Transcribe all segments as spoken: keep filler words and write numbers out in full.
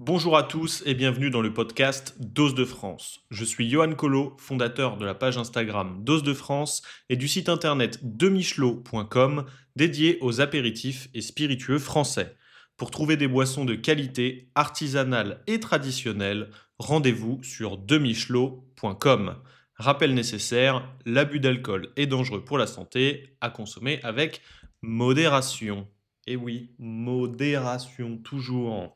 Bonjour à tous et bienvenue dans le podcast Dose de France. Je suis Johan Colo, fondateur de la page Instagram Dose de France et du site internet demichelot point com dédié aux apéritifs et spiritueux français. Pour trouver des boissons de qualité, artisanales et traditionnelles, rendez-vous sur demichelot point com. Rappel nécessaire, l'abus d'alcool est dangereux pour la santé, à consommer avec modération. Et oui, modération, toujours.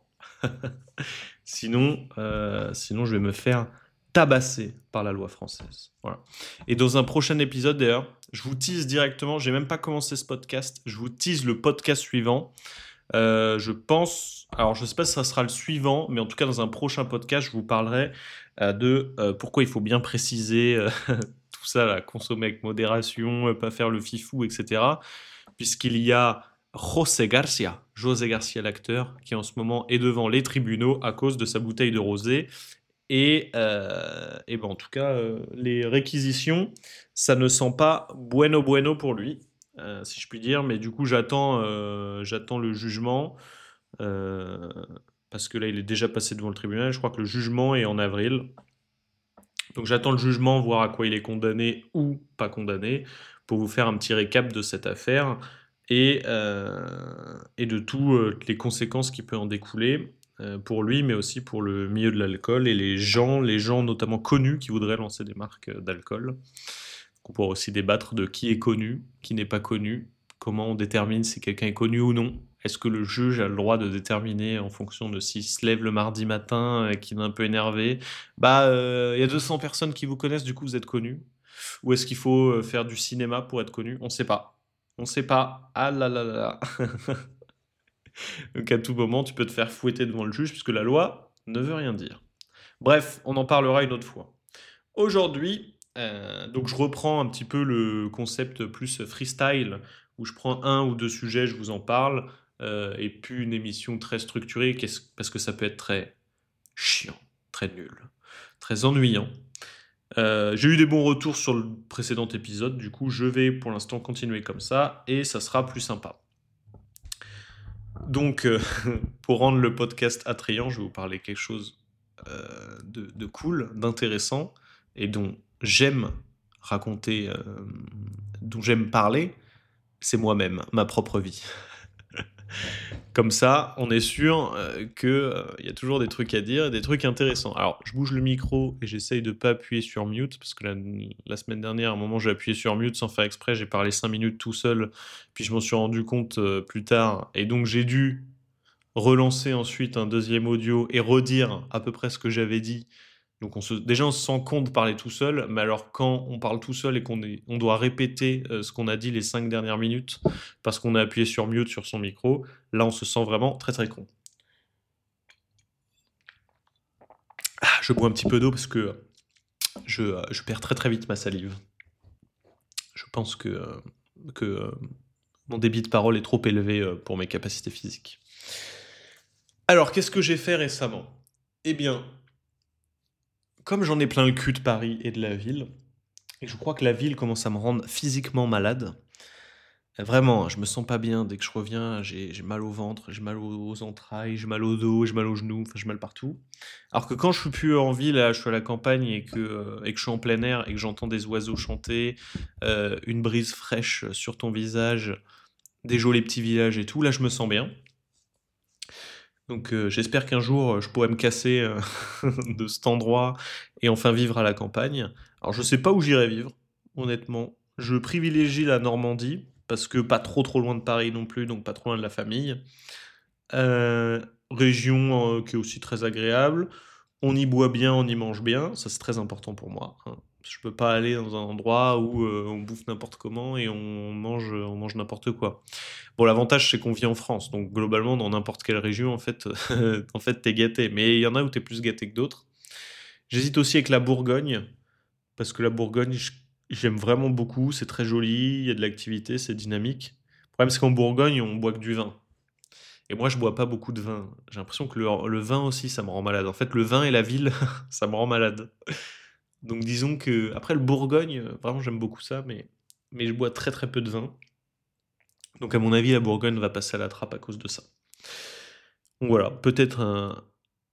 Sinon, euh, sinon, je vais me faire tabasser par la loi française. Voilà. Et dans un prochain épisode, d'ailleurs, je vous tease directement, j'ai même pas commencé ce podcast, je vous tease le podcast suivant. Euh, je pense, alors je sais pas si ça sera le suivant, mais en tout cas dans un prochain podcast, je vous parlerai euh, de euh, pourquoi il faut bien préciser euh, tout ça, là, consommer avec modération, euh, pas faire le fifou, et cetera. Puisqu'il y a José Garcia, José Garcia l'acteur, qui en ce moment est devant les tribunaux à cause de sa bouteille de rosé. Et, euh, et ben en tout cas, euh, les réquisitions, ça ne sent pas bueno bueno pour lui, euh, si je puis dire. Mais du coup, j'attends, euh, j'attends le jugement, euh, parce que là, il est déjà passé devant le tribunal. Je crois que le jugement est en avril. Donc j'attends le jugement, voir à quoi il est condamné ou pas condamné, pour vous faire un petit récap de cette affaire et, euh, et de toutes les conséquences qui peuvent en découler euh, pour lui, mais aussi pour le milieu de l'alcool et les gens, les gens notamment connus qui voudraient lancer des marques d'alcool. On pourra aussi débattre de qui est connu, qui n'est pas connu, comment on détermine si quelqu'un est connu ou non. Est-ce que le juge a le droit de déterminer en fonction de s'il se lève le mardi matin et qu'il est un peu énervé? Bah, euh, il y a deux cents personnes qui vous connaissent, du coup vous êtes connu. Ou est-ce qu'il faut euh, faire du cinéma pour être connu? On ne sait pas. On ne sait pas. Ah là là là là. Donc à tout moment, tu peux te faire fouetter devant le juge puisque la loi ne veut rien dire. Bref, on en parlera une autre fois. Aujourd'hui, euh, donc je reprends un petit peu le concept plus freestyle, où je prends un ou deux sujets, je vous en parle, euh, et puis une émission très structurée, qu'est-ce- parce que ça peut être très chiant, très nul, très ennuyant. Euh, j'ai eu des bons retours sur le précédent épisode, du coup je vais pour l'instant continuer comme ça, et ça sera plus sympa. Donc, euh, pour rendre le podcast attrayant, je vais vous parler quelque chose euh, de, de cool, d'intéressant, et dont j'aime raconter, euh, dont j'aime parler, c'est moi-même, ma propre vie. Comme ça, on est sûr euh, qu'il euh, y a toujours des trucs à dire, des trucs intéressants. Alors, je bouge le micro et j'essaye de pas appuyer sur mute, parce que la, la semaine dernière, à un moment, j'ai appuyé sur mute sans faire exprès, j'ai parlé cinq minutes tout seul, puis je m'en suis rendu compte euh, plus tard, et donc j'ai dû relancer ensuite un deuxième audio et redire à peu près ce que j'avais dit. Donc on se, déjà on se sent con de parler tout seul, mais alors quand on parle tout seul et qu'on est, on doit répéter euh, ce qu'on a dit les cinq dernières minutes parce qu'on a appuyé sur mute sur son micro, là on se sent vraiment très très con. Ah, je bois un petit peu d'eau parce que je, euh, je perds très très vite ma salive. Je pense que, euh, que euh, mon débit de parole est trop élevé euh, pour mes capacités physiques. Alors qu'est-ce que j'ai fait récemment? Eh bien, comme j'en ai plein le cul de Paris et de la ville, et je crois que la ville commence à me rendre physiquement malade. Vraiment, je me sens pas bien dès que je reviens, j'ai j'ai mal au ventre, j'ai mal aux aux entrailles, j'ai mal au dos, j'ai mal aux genoux, enfin j'ai mal partout. Alors que quand je suis plus en ville, là, je suis à la campagne et que, heu, et que je suis en plein air et que j'entends des oiseaux chanter, heu, une brise fraîche sur ton visage, des jolis petits villages et tout, là je me sens bien. Donc heu, j'espère qu'un jour, heu, je pourrai me casser, heu, de cet endroit et enfin vivre à la campagne. Alors je sais pas où j'irai vivre, honnêtement. Je privilégie la Normandie, parce que pas trop, trop loin de Paris non plus, donc pas trop loin de la famille. Heu, région, heu, qui est aussi très agréable. On y boit bien, on y mange bien, ça c'est très important pour moi, hein. Je peux pas aller dans un endroit où, heu, on bouffe n'importe comment et on mange, on mange n'importe quoi. Bon, l'avantage, c'est qu'on vit en France, donc globalement, dans n'importe quelle région, en fait, en fait, tu gâté. Mais il y en a où tu es plus gâté que d'autres. J'hésite aussi avec la Bourgogne, parce que la Bourgogne, j- j'aime vraiment beaucoup, c'est très joli, il y a de l'activité, c'est dynamique. Le problème, c'est qu'en Bourgogne, on boit que du vin. Et moi, je bois pas beaucoup de vin. J'ai l'impression que le, le vin aussi, ça me rend malade. En fait, le vin et la ville, ça me rend malade. Donc disons que, après, le Bourgogne, euh, vraiment, j'aime beaucoup ça, mais, mais je bois très très peu de vin. Donc à mon avis, la Bourgogne va passer à la trappe à cause de ça. Donc voilà, peut-être un,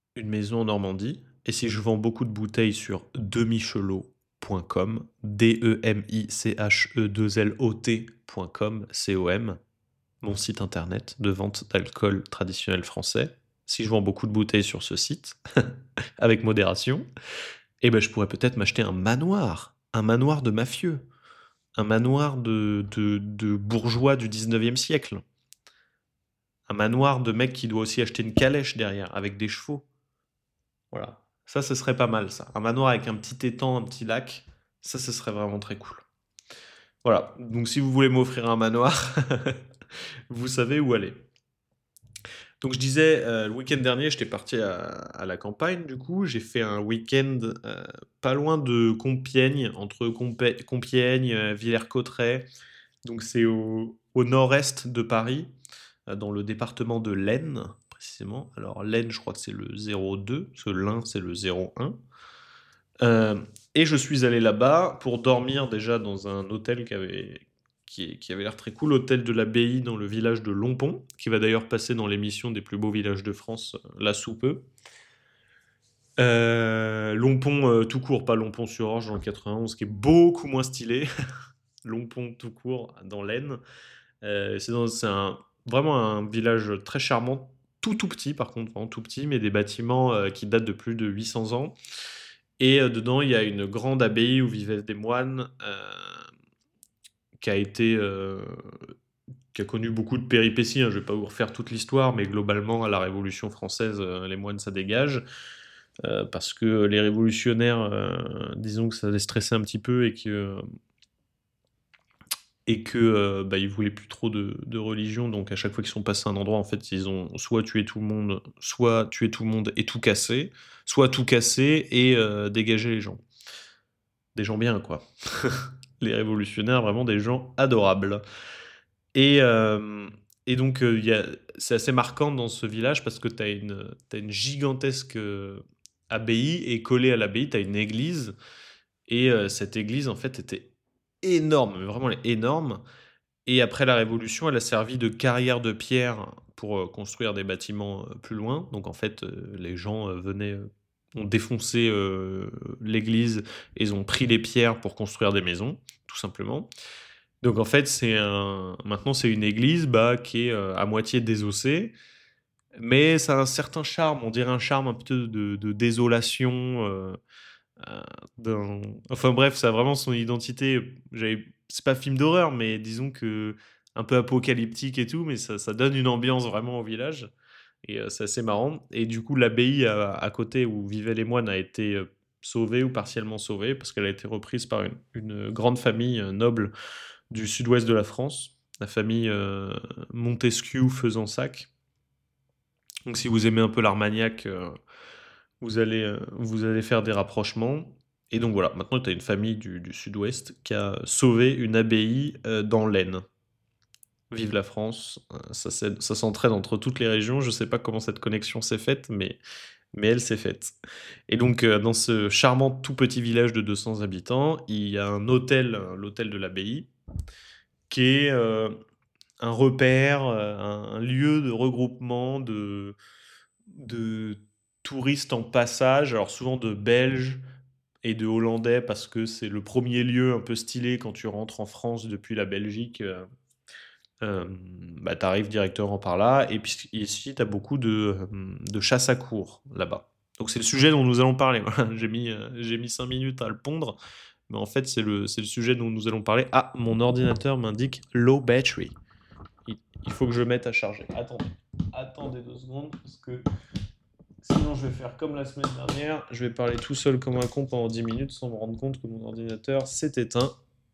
une maison en Normandie. Et si je vends beaucoup de bouteilles sur demichelot point com, D E M I C H E deux L O T point com, C O M, mon site internet de vente d'alcool traditionnel français. Si je vends beaucoup de bouteilles sur ce site, avec modération, eh ben, je pourrais peut-être m'acheter un manoir, un manoir de mafieux, un manoir de, de, de bourgeois du dix-neuvième siècle, un manoir de mec qui doit aussi acheter une calèche derrière, avec des chevaux. Voilà. Ça, ce serait pas mal, ça. Un manoir avec un petit étang, un petit lac, ça, ce serait vraiment très cool. Voilà. Donc, si vous voulez m'offrir un manoir, vous savez où aller. Donc, je disais, euh, le week-end dernier, j'étais parti à, à la campagne, du coup. J'ai fait un week-end euh, pas loin de Compiègne, entre Compé- Compiègne, euh, Villers-Cotterêts. Donc, c'est au, au nord-est de Paris, euh, dans le département de l'Aisne, précisément. Alors, l'Aisne, je crois que c'est le zéro deux, parce que l'Ain, c'est le zéro un. Euh, et je suis allé là-bas pour dormir déjà dans un hôtel qui avait, qui, qui avait l'air très cool, l'hôtel de l'Abbaye dans le village de Lompont, qui va d'ailleurs passer dans l'émission des plus beaux villages de France, euh, là sous peu. Euh, Lompont euh, tout court, pas Lompont-sur-Orge dans le quatre-vingt-onze, qui est beaucoup moins stylé. Lompont tout court dans l'Aisne. Euh, c'est dans- c'est un, vraiment un village très charmant, tout tout petit par contre, vraiment tout petit, mais des bâtiments euh, qui datent de plus de huit cents ans. Et euh, dedans, il y a une grande abbaye où vivaient des moines, euh, qui a été, euh, qui a connu beaucoup de péripéties, hein. Je ne vais pas vous refaire toute l'histoire, mais globalement, à la Révolution française, euh, les moines, ça dégage. Euh, parce que les révolutionnaires, euh, disons que ça les stressait un petit peu et que, et que euh, bah, ils voulaient plus trop de, de religion. Donc à chaque fois qu'ils sont passés à un endroit, en fait, ils ont soit tué tout le monde, soit tué tout le monde et tout cassé, soit tout cassé et euh, dégagé les gens. Des gens bien, quoi. Les révolutionnaires, vraiment des gens adorables. Et, euh, et donc, euh, il y a, c'est assez marquant dans ce village parce que tu as une, t'as une gigantesque euh, abbaye et collée à l'abbaye, tu as une église. Et euh, cette église, en fait, était énorme, mais vraiment elle est énorme. Et après la Révolution, elle a servi de carrière de pierre pour euh, construire des bâtiments euh, plus loin. Donc en fait, euh, les gens euh, venaient, euh, ont défoncé euh, l'église et ils ont pris les pierres pour construire des maisons, tout simplement. Donc en fait, c'est un... maintenant c'est une église bah, qui est euh, à moitié désossée, mais ça a un certain charme, on dirait un charme un peu de, de désolation. euh, euh, d'un- Enfin bref, ça a vraiment son identité. J'avais... C'est pas film d'horreur, mais disons que un peu apocalyptique et tout, mais ça, ça donne une ambiance vraiment au village. Et euh, c'est assez marrant. Et du coup, l'abbaye à, à côté où vivaient les moines a été euh, sauvée ou partiellement sauvée parce qu'elle a été reprise par une, une grande famille euh, noble du sud-ouest de la France, la famille euh, Montesquieu-Fezensac. Donc si vous aimez un peu l'Armagnac, euh, vous allez, euh, vous allez faire des rapprochements. Et donc voilà, maintenant tu as une famille du, du sud-ouest qui a sauvé une abbaye euh, dans l'Aisne. Vive la France, euh, ça, s'aide- ça s'entraide entre toutes les régions. Je ne sais pas comment cette connexion s'est faite, mais, mais elle s'est faite. Et donc euh, dans ce charmant tout petit village de deux cents habitants, il y a un hôtel, euh, l'hôtel de l'abbaye, qui est euh, un repère, euh, un, un lieu de regroupement de, de touristes en passage, alors souvent de Belges et de Hollandais, parce que c'est le premier lieu un peu stylé quand tu rentres en France depuis la Belgique. Euh, euh, bah, tu arrives directement par là. Et puis ici, tu as beaucoup de, euh, de chasse à courre là-bas. Donc c'est le sujet dont nous allons parler. Voilà, j'ai mis, euh, j'ai mis cinq minutes à le pondre, mais en fait, c'est le, c'est le sujet dont nous allons parler. Ah, mon ordinateur m'indique low battery. Il, il faut que je mette à charger. Attendez, attendez deux secondes, parce que sinon je vais faire comme la semaine dernière. Je vais parler tout seul comme un con pendant dix minutes sans me rendre compte que mon ordinateur s'est éteint.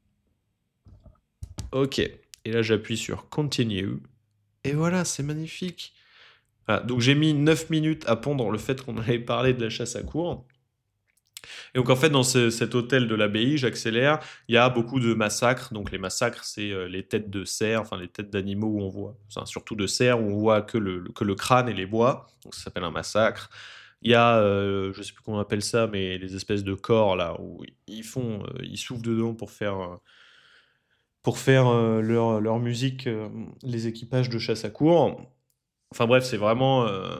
Ok, et là j'appuie sur Continue. Et voilà, c'est magnifique. Voilà, donc j'ai mis neuf minutes à pondre le fait qu'on allait parler de la chasse à courre. Et donc en fait, dans ce- cet hôtel de l'abbaye, j'accélère, il y a beaucoup de massacres. Donc les massacres, c'est euh, les têtes de cerfs, enfin les têtes d'animaux où on voit, enfin, surtout de cerfs, où on voit que le, que le crâne et les bois. Donc ça s'appelle un massacre. Il y a, euh, je sais plus comment on appelle ça, mais les espèces de corps là, où ils font, euh, ils soufflent dedans pour faire, euh, pour faire euh, leur, leur musique, euh, les équipages de chasse à courre. Enfin bref, c'est vraiment, euh,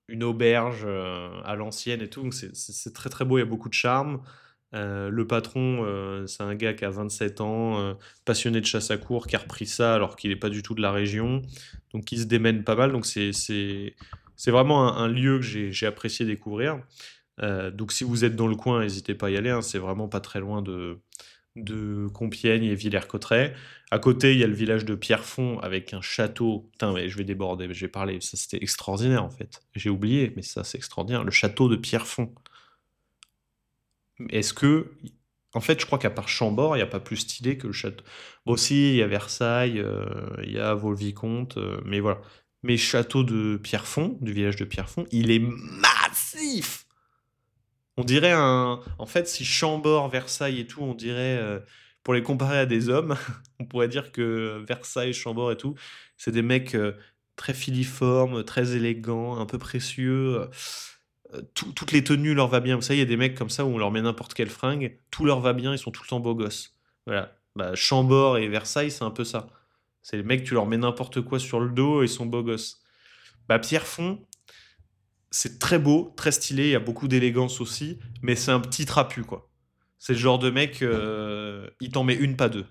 une auberge, heu, à l'ancienne et tout, donc c'est c'est c'est très, très beau, il y a beaucoup de charme. Heu, le patron, heu, c'est un gars qui a vingt-sept ans, heu, passionné de chasse à courre, qui a repris ça alors qu'il est pas du tout de la région, donc il se démène pas mal, donc c'est c'est c'est vraiment un un lieu que j'ai j'ai apprécié découvrir. Heu, donc si vous êtes dans le coin, hésitez pas à y aller, hein, c'est vraiment pas très loin de de Compiègne et Villers-Cotterêts. À côté, il y a le village de Pierrefonds avec un château. Putain, mais je vais déborder, je vais parler. Ça, c'était extraordinaire en fait. J'ai oublié, mais ça, c'est extraordinaire. Le château de Pierrefonds. Est-ce que. En fait, je crois qu'à part Chambord, il n'y a pas plus stylé que le château. Bon, aussi, il y a Versailles, euh, il y a Vaux-le-Vicomte, euh, mais voilà. Mais château de Pierrefonds, du village de Pierrefonds, il est massif! On dirait un. En fait, si Chambord, Versailles et tout, on dirait. euh, Pour les comparer à des hommes, on pourrait dire que Versailles, Chambord et tout, c'est des mecs euh, très filiformes, très élégants, un peu précieux. euh, tout- toutes les tenues leur va bien. Vous savez, il y a des mecs comme ça où on leur met n'importe quelle fringue, tout leur va bien, ils sont tout le temps beaux gosses. Voilà. Bah, Chambord et Versailles, c'est un peu ça. C'est les mecs, tu leur mets n'importe quoi sur le dos et ils sont beaux gosses. Bah, Pierrefonds, c'est très beau, très stylé, il y a beaucoup d'élégance aussi, mais c'est un petit trapu, quoi. C'est le genre de mec, euh, il t'en met une, pas deux.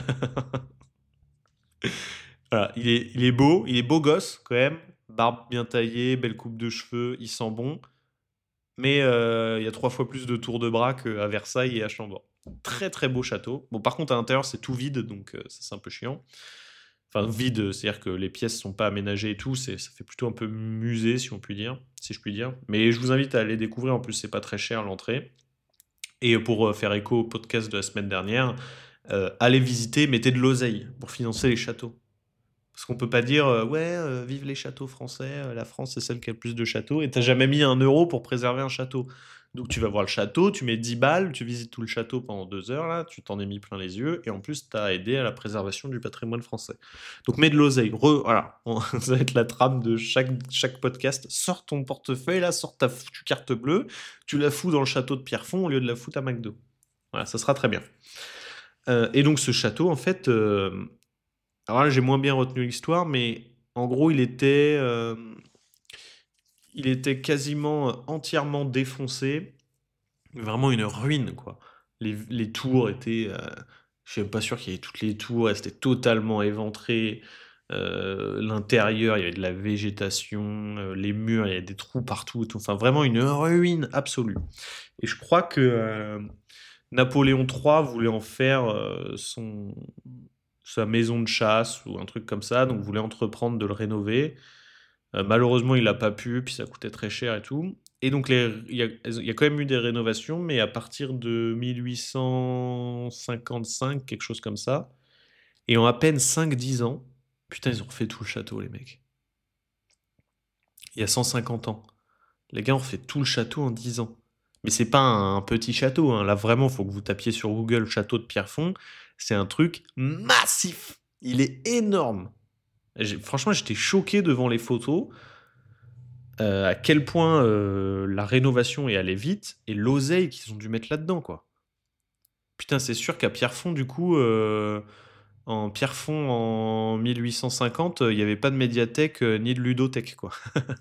Voilà, il est, il est beau, il est beau gosse quand même, barbe bien taillée, belle coupe de cheveux, il sent bon, mais euh, il y a trois fois plus de tours de bras qu'à Versailles et à Chambord. Très très beau château. Bon, par contre, à l'intérieur, c'est tout vide, donc euh, ça c'est un peu chiant. Enfin, vide, c'est-à-dire que les pièces sont pas aménagées et tout, c'est, ça fait plutôt un peu musée, si on peut dire, si je puis dire. Mais je vous invite à aller découvrir, en plus, c'est pas très cher l'entrée. Et pour euh, faire écho au podcast de la semaine dernière, euh, allez visiter, mettez de l'oseille pour financer les châteaux. Parce qu'on peut pas dire, euh, ouais, euh, vive les châteaux français, euh, la France c'est celle qui a le plus de châteaux, et t'as jamais mis un euro pour préserver un château. Donc tu vas voir le château, tu mets dix balles, tu visites tout le château pendant deux heures, là, tu t'en es mis plein les yeux, et en plus t'as aidé à la préservation du patrimoine français. Donc mets de l'oseille, Re- voilà, ça va être la trame de chaque, chaque podcast. Sors ton portefeuille, là, sors ta foutue carte bleue, tu la fous dans le château de Pierrefonds au lieu de la foutre à McDo. Voilà, ça sera très bien. Euh, et donc ce château, en fait, euh, alors là, j'ai moins bien retenu l'histoire, mais en gros, il était, euh, il était quasiment euh, entièrement défoncé. Vraiment une ruine, quoi. Les, les tours étaient. Euh, je suis même pas sûr qu'il y ait toutes les tours, elles étaient totalement éventrées. Euh, l'intérieur, il y avait de la végétation, euh, les murs, il y avait des trous partout. Tout. Enfin, vraiment une ruine absolue. Et je crois que euh, Napoléon trois voulait en faire euh, son, sa maison de chasse ou un truc comme ça, donc voulait entreprendre de le rénover. Euh, malheureusement, il n'a pas pu, puis ça coûtait très cher et tout. Et donc, les- il y a, il y a quand même eu des rénovations, mais à partir de mille huit cent cinquante-cinq, quelque chose comme ça. Et en à peine cinq dix ans, putain, ils ont refait tout le château, les mecs. Il y a cent cinquante ans. Les gars ont refait tout le château en dix ans. Mais c'est pas un petit château, hein. Là, vraiment, faut que vous tapiez sur Google château de Pierrefonds. C'est un truc massif. Il est énorme. J'ai- Franchement, j'étais choqué devant les photos. Euh, à quel point euh, la rénovation est allée vite et l'oseille qu'ils ont dû mettre là-dedans, quoi. Putain, c'est sûr qu'à Pierrefonds, du coup, euh, en Pierrefonds en mille huit cent cinquante, euh, il n'y avait pas de médiathèque euh, ni de ludothèque, quoi.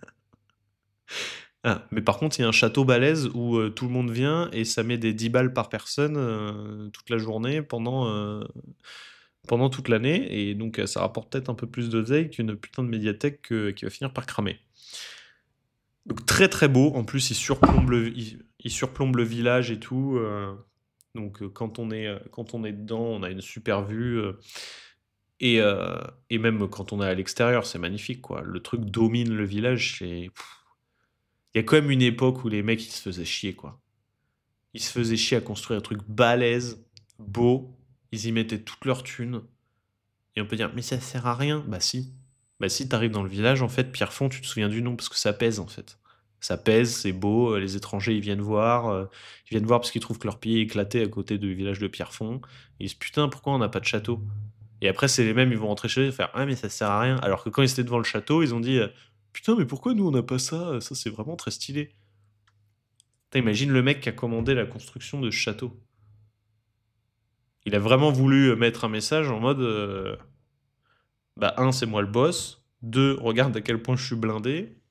Ah, mais par contre, il y a un château balèze où euh, tout le monde vient et ça met des dix balles par personne euh, toute la journée pendant, euh, pendant toute l'année. Et donc, euh, ça rapporte peut-être un peu plus d'oseille qu'une putain de médiathèque que- qui va finir par cramer. Donc très très beau. En plus, il surplombe le, il, il surplombe le village et tout. euh, donc euh, quand on est euh, quand on est dedans, on a une super vue. euh, et, euh, et même quand on est à l'extérieur, c'est magnifique quoi. Le truc domine le village. c'est- pff, Il y a quand même une époque où les mecs ils se faisaient chier quoi. Ils se faisaient chier à construire un truc balèze, beau. Ils y mettaient toute leur thune. Et on peut dire mais ça sert à rien. Bah si. Bah si t'arrives dans le village en fait, Pierrefonds, tu te souviens du nom parce que ça pèse en fait. Ça pèse, c'est beau, euh, les étrangers ils viennent voir, euh, ils viennent voir parce qu'ils trouvent que leur pied est éclaté à côté du village de Pierrefonds. Ils disent putain pourquoi on n'a pas de château? Et après c'est les mêmes, ils vont rentrer chez eux et faire ah mais ça sert à rien. Alors que quand ils étaient devant le château, ils ont dit euh, putain mais pourquoi nous on n'a pas ça? Ça c'est vraiment très stylé. Putain, imagine le mec qui a commandé la construction de ce château. Il a vraiment voulu euh, mettre un message en mode euh, bah un c'est moi le boss, deux regarde à quel point je suis blindé.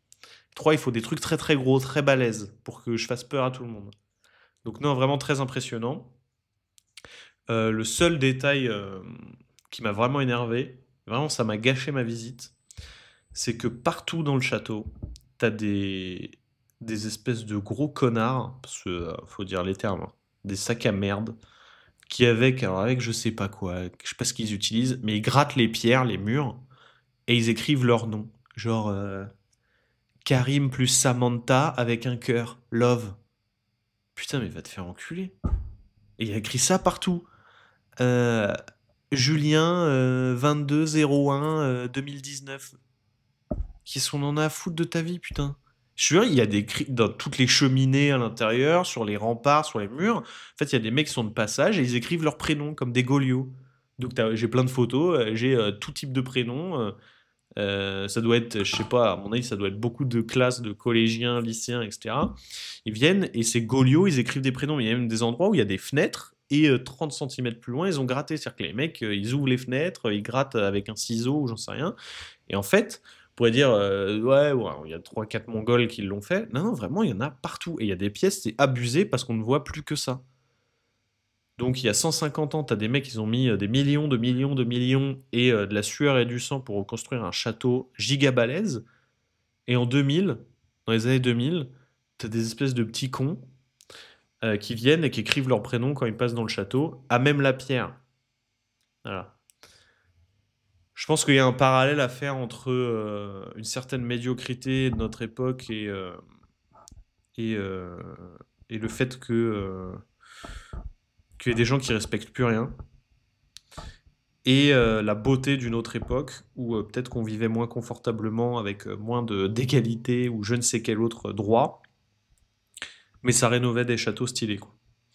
trois, il faut des trucs très très gros, très balèzes, pour que je fasse peur à tout le monde. Donc non, vraiment très impressionnant. Euh, le seul détail euh, qui m'a vraiment énervé, vraiment ça m'a gâché ma visite, c'est que partout dans le château, t'as des, des espèces de gros connards, parce que euh, faut dire les termes, hein, des sacs à merde, qui avec, alors avec je sais pas quoi, je sais pas ce qu'ils utilisent, mais ils grattent les pierres, les murs, et ils écrivent leur nom. Genre euh, Karim plus Samantha avec un cœur, love. Putain, mais va te faire enculer. Et il y a écrit ça partout. Euh, Julien euh, vingt-deux zéro un euh, deux mille dix-neuf. Qu'est-ce qu'on en a à foutre de ta vie, putain? Je suis sûr, il y a des cri- dans toutes les cheminées à l'intérieur, sur les remparts, sur les murs. En fait, il y a des mecs qui sont de passage et ils écrivent leurs prénoms comme des Golios. Donc t'as- j'ai plein de photos, euh, j'ai euh, tout type de prénoms. euh, euh, ça doit être, je sais pas, à mon avis, ça doit être beaucoup de classes de collégiens, lycéens, et cetera. Ils viennent et ces Golios, ils écrivent des prénoms. Il y a même des endroits où il y a des fenêtres et euh, trente centimètres plus loin, ils ont gratté. C'est-à-dire que les mecs, euh, ils ouvrent les fenêtres, ils grattent avec un ciseau ou j'en sais rien. Et en fait, on pourrait dire, euh, ouais, ouais, il y a trois quatre Mongols qui l'ont fait. Non, non, vraiment, il y en a partout. Et il y a des pièces, c'est abusé parce qu'on ne voit plus que ça. Donc il y a cent cinquante ans, tu as des mecs, ils ont mis euh, des millions, de millions, de millions et euh, de la sueur et du sang pour reconstruire un château giga balèze. Et en deux mille, dans les années deux mille, tu as des espèces de petits cons euh, qui viennent et qui écrivent leur prénom quand ils passent dans le château, à même la pierre. Voilà. Je pense qu'il y a un parallèle à faire entre euh, une certaine médiocrité de notre époque et, euh, et, euh, et le fait que euh, qu'il y ait des gens qui respectent plus rien et euh, la beauté d'une autre époque où euh, peut-être qu'on vivait moins confortablement avec euh, moins de d'égalité ou je ne sais quel autre droit, mais ça rénovait des châteaux stylés, quoi.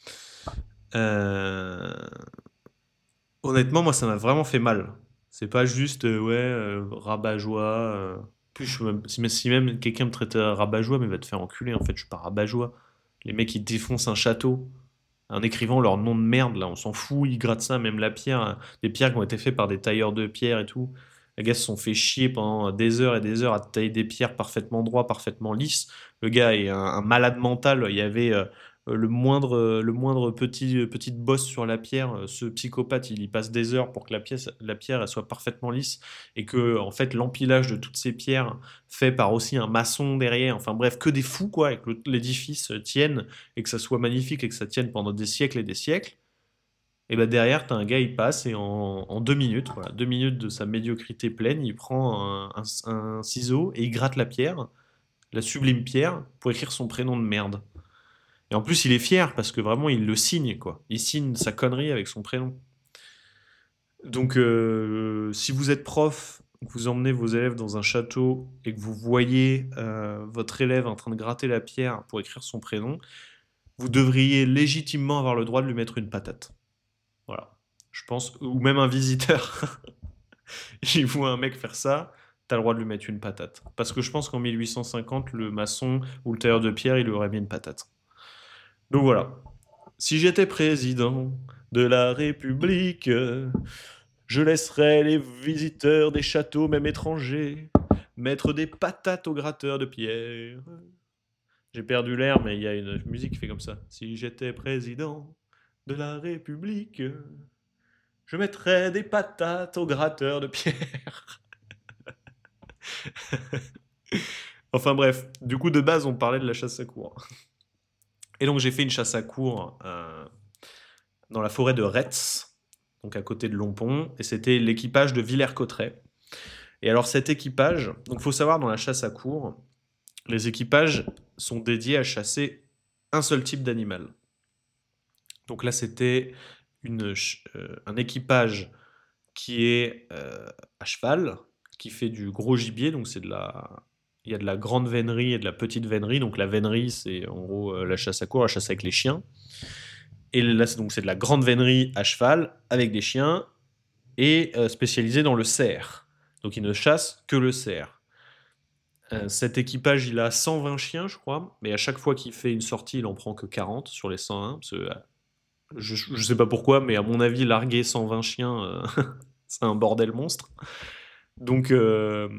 Euh, Honnêtement, moi, ça m'a vraiment fait mal. C'est pas juste, euh, ouais, euh, rabat-joie. euh. Plus, je, même- si, si même quelqu'un me traitait de rabat-joie, mais va te faire enculer, en fait, je suis pas rabat-joie. Les mecs, ils défoncent un château en écrivant leur nom de merde, là, on s'en fout, ils grattent ça, même la pierre, hein. Des pierres qui ont été faites par des tailleurs de pierre et tout. Les gars se sont fait chier pendant des heures et des heures à tailler des pierres parfaitement droits, parfaitement lisses. Le gars est un, un malade mental. Il y avait euh, le moindre, euh, le moindre petit, euh, petite bosse sur la pierre. euh, Ce psychopathe, il y passe des heures pour que la pièce, la pierre elle soit parfaitement lisse et que, en fait, l'empilage de toutes ces pierres fait par aussi un maçon derrière. Enfin bref, que des fous, quoi, et que le- l'édifice euh, tienne et que ça soit magnifique et que ça tienne pendant des siècles et des siècles. Et bah derrière, t'as un gars, il passe et en, en deux minutes, voilà, deux minutes de sa médiocrité pleine, il prend un, un- un ciseau et il gratte la pierre, la sublime pierre, pour écrire son prénom de merde. Et en plus, il est fier parce que vraiment, il le signe, quoi. Il signe sa connerie avec son prénom. Donc, euh, si vous êtes prof, que vous emmenez vos élèves dans un château et que vous voyez euh, votre élève en train de gratter la pierre pour écrire son prénom, vous devriez légitimement avoir le droit de lui mettre une patate. Voilà. Je pense, ou même un visiteur, il voit un mec faire ça, t'as le droit de lui mettre une patate. Parce que je pense qu'en mille huit cent cinquante, le maçon ou le tailleur de pierre, il lui aurait mis une patate. Donc voilà. Si j'étais président de la République, euh, je laisserais les visiteurs des châteaux, même étrangers, mettre des patates au gratteur de pierre. J'ai perdu l'air, mais il y a une musique qui fait comme ça. Si j'étais président de la République, je mettrais des patates au gratteur de pierre. Enfin bref, du coup de base on parlait de la chasse à courre. Et donc j'ai fait une chasse à courre euh, dans la forêt de Retz, donc à côté de Lompont, et c'était l'équipage de Villers-Cotterêts. Et alors cet équipage, donc faut savoir dans la chasse à courre, les équipages sont dédiés à chasser un seul type d'animal. Donc là c'était une, euh, un équipage qui est euh, à cheval, qui fait du gros gibier, donc c'est de la... Il y a de la grande vénerie et de la petite vénerie. Donc la vénerie, c'est en gros euh, la chasse à courre, la chasse avec les chiens. Et là, c'est, donc c'est de la grande vénerie à cheval avec des chiens et euh, spécialisée dans le cerf. Donc il ne chasse que le cerf. Euh, cet équipage, il a cent vingt chiens, je crois, mais à chaque fois qu'il fait une sortie, il en prend que quarante sur les cent un. Parce que, euh, je ne sais pas pourquoi, mais à mon avis, larguer cent vingt chiens, euh, c'est un bordel monstre. Donc, euh,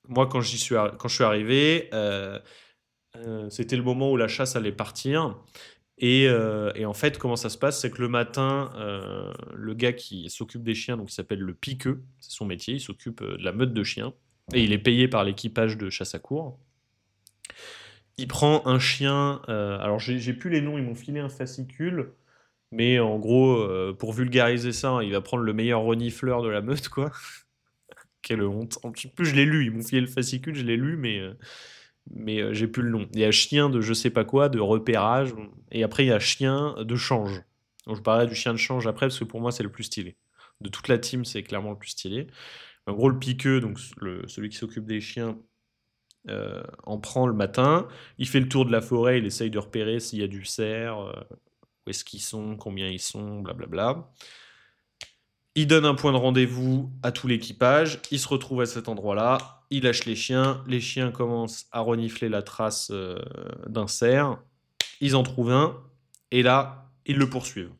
moi, quand j'y suis arri quand je suis arrivé, heu heu, c'était le moment où la chasse allait partir et heu et en fait, comment ça se passe? C'est que le matin, heu, le gars qui s'occupe des chiens, donc il s'appelle le piqueux, c'est son métier, il s'occupe, heu, de la meute de chiens et il est payé par l'équipage de chasse à courre. Il prend un chien, heu, alors j'ai j'ai plus les noms, ils m'ont filé un fascicule, mais en gros, heu, pour vulgariser ça, il va prendre le meilleur renifleur de la meute, quoi. Quelle honte. En plus, je l'ai lu, ils m'ont filé le fascicule, je l'ai lu, mais, heu, mais heu, j'ai plus le nom. Il y a chien de je sais pas quoi, de repérage, et après il y a chien de change. Donc je parlerai du chien de change après, parce que pour moi, c'est le plus stylé. De toute la team, c'est clairement le plus stylé. En gros, le piqueux, donc le, celui qui s'occupe des chiens, euh, en prend le matin. Il fait le tour de la forêt, il essaye de repérer s'il y a du cerf, euh, où est-ce qu'ils sont, combien ils sont, blablabla. Il donne un point de rendez-vous à tout l'équipage, il se retrouve à cet endroit-là, il lâche les chiens, les chiens commencent à renifler la trace euh, d'un cerf, ils en trouvent un, et là, ils le poursuivent.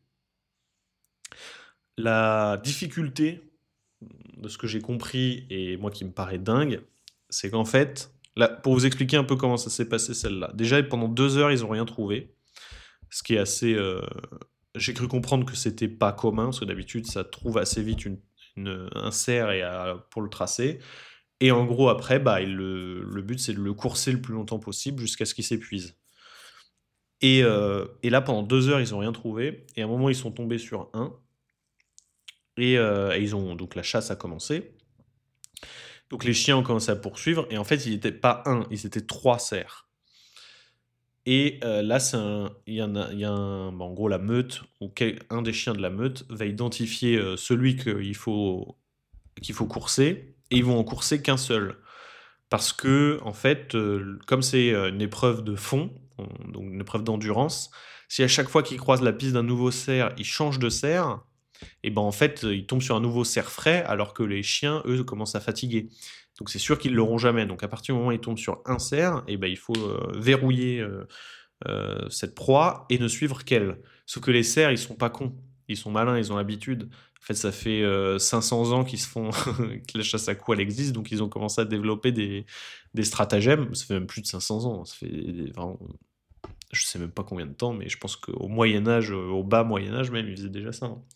La difficulté, de ce que j'ai compris, et moi qui me paraît dingue, c'est qu'en fait, là, pour vous expliquer un peu comment ça s'est passé celle-là, déjà pendant deux heures, ils n'ont rien trouvé, ce qui est assez... euh, J'ai cru comprendre que c'était pas commun, parce que d'habitude, ça trouve assez vite une, une- un cerf et à- pour le tracer. Et en gros, après, bah, il le, le but, c'est de le courser le plus longtemps possible jusqu'à ce qu'il s'épuise. Et, euh, et là, pendant deux heures, ils n'ont rien trouvé. Et à un moment, ils sont tombés sur un. Et, euh, et ils ont donc la chasse a commencé. Donc les chiens ont commencé à poursuivre. Et en fait, il n'était pas un, ils étaient trois cerfs. Et euh, là, c'est un- il y en a, il y a un, bah, en gros, la meute, ou quel- un des chiens de la meute va identifier euh, celui qu'il faut, qu'il faut courser, et ils vont en courser qu'un seul. Parce que, en fait, euh, comme c'est euh, une épreuve de fond, on- donc une épreuve d'endurance, si à chaque fois qu'ils croisent la piste d'un nouveau cerf, ils changent de cerf, et ben en fait, euh, ils tombent sur un nouveau cerf frais, alors que les chiens, eux, commencent à fatiguer. Donc c'est sûr qu'ils l'auront jamais. Donc à partir du moment où ils tombent sur un cerf, et ben il faut euh, verrouiller euh, euh, cette proie et ne suivre qu'elle. Sauf que les cerfs, ils sont pas cons. Ils sont malins, ils ont l'habitude. En fait, ça fait euh, cinq cents ans qu'ils se font que la chasse à coup elle existe, donc ils ont commencé à développer des, des stratagèmes. Ça fait même plus de cinq cents ans. Ça fait vraiment, je sais même pas combien de temps, mais je pense qu'au Moyen Âge, euh, au bas Moyen Âge même, ils faisaient déjà ça, hein.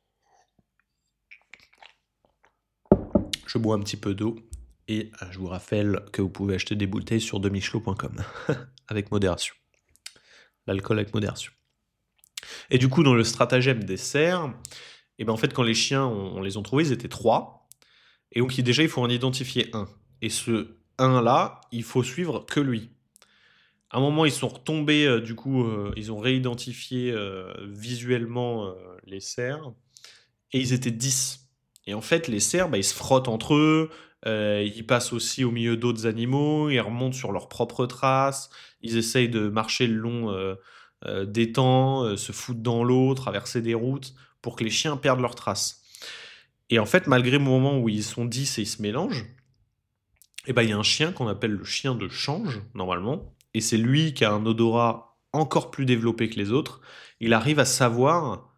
Je bois un petit peu d'eau et euh, je vous rappelle que vous pouvez acheter des bouteilles sur demichelot point com avec modération. L'alcool avec modération. Et du coup, dans le stratagème des cerfs, et ben en fait, quand les chiens, on, on les a trouvés, ils étaient trois. Et donc, il- déjà, il faut en identifier un. Et ce un-là, il faut suivre que lui. À un moment, ils sont retombés, euh, du coup, euh, ils ont réidentifié euh, visuellement euh, les cerfs. Et ils étaient dix. Et en fait, les cerfs, bah, ils se frottent entre eux. Euh, ils passent aussi au milieu d'autres animaux. Ils remontent sur leurs propres traces. Ils essayent de marcher le long euh, euh, d'étangs, euh, se foutre dans l'eau, traverser des routes pour que les chiens perdent leurs traces. Et en fait, malgré le moment où ils sont dix et ils se mélangent, eh ben, il y a un chien qu'on appelle le chien de change, normalement. Et c'est lui qui a un odorat encore plus développé que les autres. Il arrive à savoir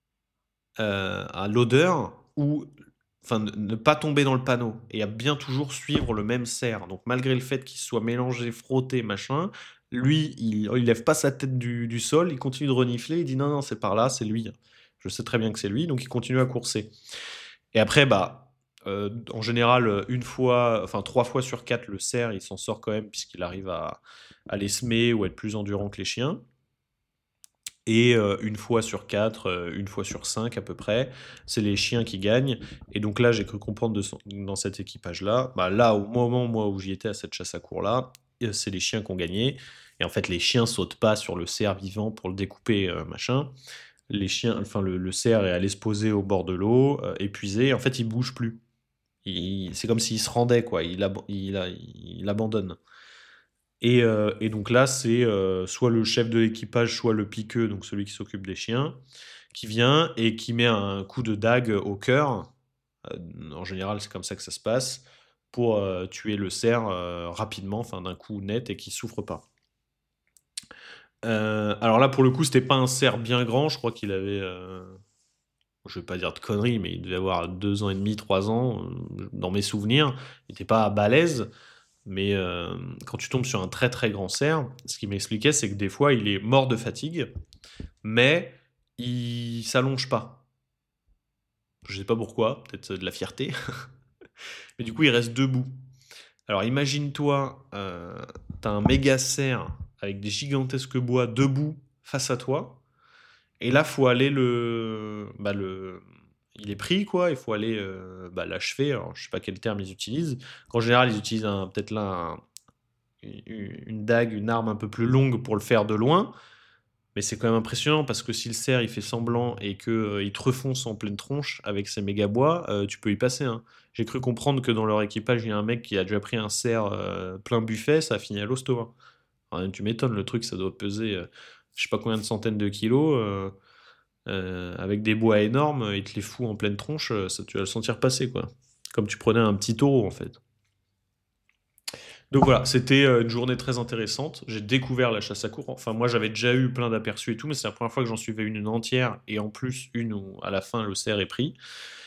euh, à l'odeur ou enfin ne, ne pas tomber dans le panneau et à bien toujours suivre le même cerf. Donc malgré le fait qu'il soit mélangé, frotté, machin, lui, il, il lève pas sa tête du, du sol, il continue de renifler, il dit non, non, c'est par là, c'est lui. Je sais très bien que c'est lui, donc il continue à courser. Et après, bah, euh, en général, une fois, enfin trois fois sur quatre, le cerf, il s'en sort quand même puisqu'il arrive à, à les semer ou à être plus endurant que les chiens. Et euh, une fois sur quatre, euh, une fois sur cinq à peu près, c'est les chiens qui gagnent. Et donc là, j'ai cru comprendre de son- dans cet équipage-là, bah là, au moment moi, où j'y étais à cette chasse à courre-là, euh, c'est les chiens qui ont gagné. Et en fait, les chiens sautent pas sur le cerf vivant pour le découper, euh, machin. Les chiens, enfin, le, le cerf est allé se poser au bord de l'eau, euh, épuisé. En fait, il bouge plus. Il- c'est comme s'il se rendait, quoi. Il, ab- il, a- il abandonne. Et, euh, et donc là, c'est euh, soit le chef de l'équipage, soit le piqueux, donc celui qui s'occupe des chiens, qui vient et qui met un coup de dague au cœur. Euh, en général, c'est comme ça que ça se passe, pour euh, tuer le cerf euh, rapidement, enfin d'un coup net, et qui souffre pas. Euh, alors là, pour le coup, c'était pas un cerf bien grand, je crois qu'il avait, euh, je vais pas dire de conneries, mais il devait avoir deux ans et demi, trois ans, euh, dans mes souvenirs. Il était pas balèze, mais euh, quand tu tombes sur un très très grand cerf, ce qu'il m'expliquait, c'est que des fois, il est mort de fatigue, mais il s'allonge pas. Je sais pas pourquoi, peut-être de la fierté, mais du coup, il reste debout. Alors imagine-toi, euh, t'as un méga cerf avec des gigantesques bois debout face à toi, et là, faut aller le, bah, le, il est pris quoi. Il faut aller euh, bah, l'achever. Alors, je sais pas quel terme ils utilisent. En général, ils utilisent un- peut-être là un- une une dague, une arme un peu plus longue pour le faire de loin. Mais c'est quand même impressionnant parce que si le cerf il fait semblant et que euh, il te refonce en pleine tronche avec ses méga bois, euh, tu peux y passer, hein. J'ai cru comprendre que dans leur équipage, il y a un mec qui a déjà pris un cerf euh, plein buffet, ça a fini à l'hosto, hein. Enfin, tu m'étonnes, le truc, ça doit peser, euh, je sais pas combien de centaines de kilos. euh, euh, avec des bois énormes, il te les fout en pleine tronche, euh, ça, tu vas le sentir passer, quoi. Comme tu prenais un petit taureau, en fait. Donc voilà, c'était euh, une journée très intéressante. J'ai découvert la chasse à courre. Enfin, moi, j'avais déjà eu plein d'aperçus et tout, mais c'est la première fois que j'en suivais une, une entière, et en plus une où, à la fin, le cerf est pris.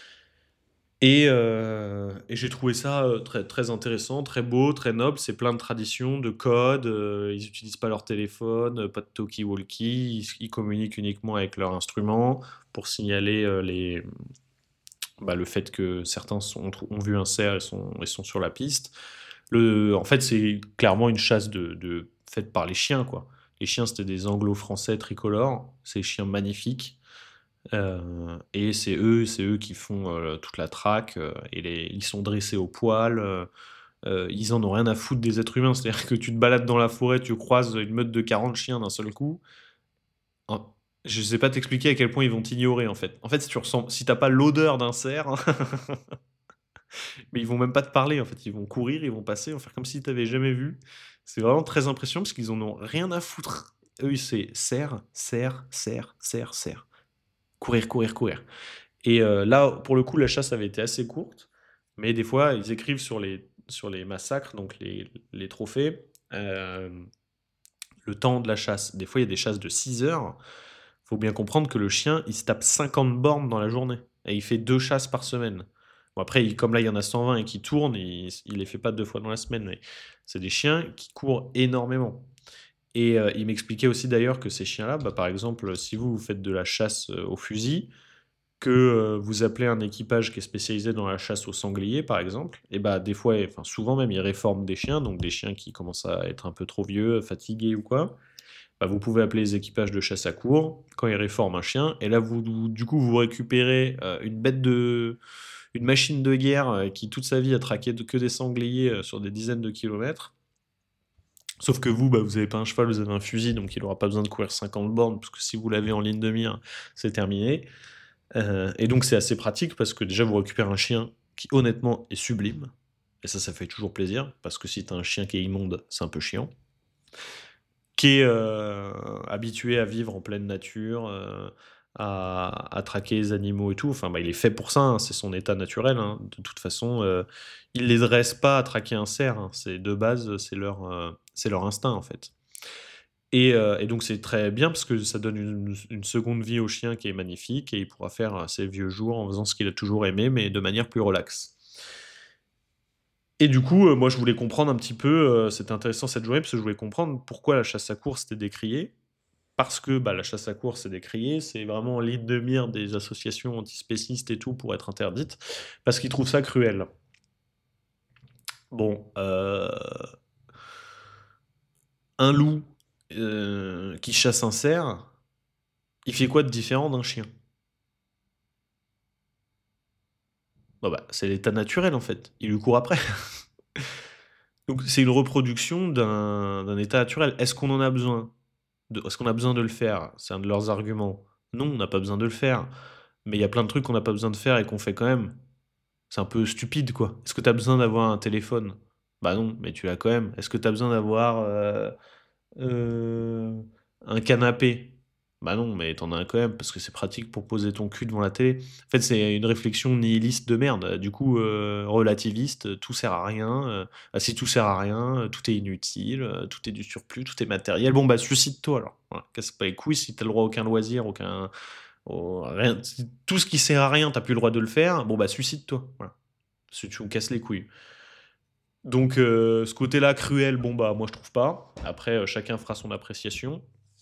Et, euh, et j'ai trouvé ça euh, très, très intéressant, très beau, très noble. C'est plein de traditions, de codes. Euh, ils n'utilisent pas leur téléphone, euh, pas de talkie-walkie. Ils, ils communiquent uniquement avec leur instrument pour signaler euh, les, bah, le fait que certains sont- ont vu un cerf et sont, et sont sur la piste. Le, en fait, c'est clairement une chasse de, de- faite par les chiens, quoi. Les chiens, c'était des anglo-français tricolores, ces chiens magnifiques. Euh, et c'est eux, c'est eux qui font euh, toute la traque, euh, et les, ils sont dressés au poil. Euh, euh, ils en ont rien à foutre des êtres humains. C'est-à-dire que tu te balades dans la forêt, tu croises une meute de quarante chiens d'un seul coup. Hein, je sais pas t'expliquer à quel point ils vont t'ignorer en fait. En fait, si tu ressens, si t'as pas l'odeur d'un cerf, mais ils vont même pas te parler en fait. Ils vont courir, ils vont passer, ils vont faire comme si t'avais jamais vu. C'est vraiment très impressionnant parce qu'ils en ont rien à foutre. Eux, c'est cerf, cerf, cerf, cerf, cerf. Courir, courir, courir. Et euh, là, pour le coup, la chasse avait été assez courte, mais des fois, ils écrivent sur les, sur les massacres, donc les, les trophées, euh, le temps de la chasse. Des fois, il y a des chasses de six heures. Il faut bien comprendre que le chien, il se tape cinquante bornes dans la journée. Et il fait deux chasses par semaine. Bon, après, il- comme là, il y en a cent vingt et qui tournent, il, il les fait pas deux fois dans la semaine. Mais c'est des chiens qui courent énormément. Et euh, il m'expliquait aussi d'ailleurs que ces chiens-là, bah, par exemple, si vous, vous faites de la chasse euh, au fusil, que euh, vous appelez un équipage qui est spécialisé dans la chasse au sanglier, par exemple, et bah des fois, enfin souvent même, ils réforment des chiens, donc des chiens qui commencent à être un peu trop vieux, fatigués ou quoi. Bah, vous pouvez appeler les équipages de chasse à courre quand ils réforment un chien, et là, vous, vous- du coup, vous récupérez euh, une bête de, une machine de guerre euh, qui toute sa vie a traqué de- que des sangliers euh, sur des dizaines de kilomètres. Sauf que vous, bah, vous n'avez pas un cheval, vous avez un fusil, donc il n'aura pas besoin de courir cinquante bornes, parce que si vous l'avez en ligne de mire, c'est terminé. Euh, et donc c'est assez pratique parce que déjà vous récupérez un chien qui honnêtement est sublime. Et ça, ça fait toujours plaisir parce que si t'as un chien qui est immonde, c'est un peu chiant. Qui est euh, habitué à vivre en pleine nature, euh, à, à traquer les animaux et tout. Enfin, bah, il est fait pour ça, hein, c'est son état naturel, hein. De toute façon, euh, il les dresse pas à traquer un cerf, hein. C'est de base, c'est leur, euh, c'est leur instinct en fait. Et, euh, et donc c'est très bien parce que ça donne une, une seconde vie au chien qui est magnifique et il pourra faire euh, ses vieux jours en faisant ce qu'il a toujours aimé, mais de manière plus relaxe. Et du coup, euh, moi je voulais comprendre un petit peu, euh, c'était intéressant cette journée parce que je voulais comprendre pourquoi la chasse à course était décriée. Parce que bah, la chasse à course est décriée, c'est vraiment en ligne de mire des associations antispécistes et tout pour être interdite, parce qu'ils trouvent ça cruel. Bon, euh, un loup euh, qui chasse un cerf, il fait quoi de différent d'un chien? Bah, bah, c'est l'état naturel en fait. Il lui court après. Donc c'est une reproduction d'un d'un état naturel. Est-ce qu'on en a besoin de, Est-ce qu'on a besoin de le faire? C'est un de leurs arguments. Non, on n'a pas besoin de le faire. Mais il y a plein de trucs qu'on n'a pas besoin de faire et qu'on fait quand même. C'est un peu stupide, quoi. Est-ce que tu as besoin d'avoir un téléphone? Bah non, mais tu l'as quand même. Est-ce que tu as besoin d'avoir euh, euh, un canapé? Bah non, mais t'en as un quand même, parce que c'est pratique pour poser ton cul devant la télé. En fait, c'est une réflexion nihiliste de merde. Du coup, euh, relativiste, tout sert à rien. Euh, ah, si tout sert à rien, euh, tout est inutile, euh, tout est du surplus, tout est matériel. Bon, bah suicide-toi alors. Voilà. Casse pas les couilles si t'as le droit à aucun loisir, aucun, Oh, rien, tout ce qui sert à rien, t'as plus le droit de le faire, bon bah suicide-toi. Voilà. Si tu me casses les couilles. Donc euh, ce côté-là cruel, bon bah moi je trouve pas. Après, euh, chacun fera son appréciation.